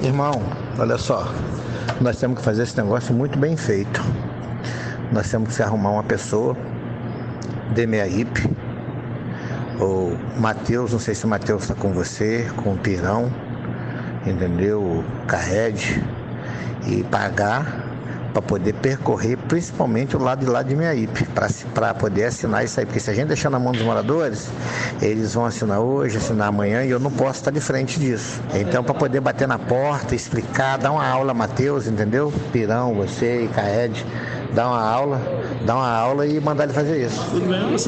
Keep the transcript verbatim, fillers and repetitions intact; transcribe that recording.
Irmão, olha só, nós temos que fazer esse negócio muito bem feito. Nós temos que arrumar uma pessoa de Meiaípe, ou Matheus, não sei se o Matheus está com você, com o Pirão, entendeu? O Carred, e pagar para poder percorrer principalmente o lado de lá de Meiaípe, para poder assinar isso aí, porque se a gente deixar na mão dos moradores, eles vão assinar hoje, assinar amanhã, e eu não posso estar de frente disso. Então, para poder bater na porta, explicar, dar uma aula, Matheus, entendeu? Pirão, você e Carred, dar uma aula, dar uma aula e mandar ele fazer isso. Tudo bem,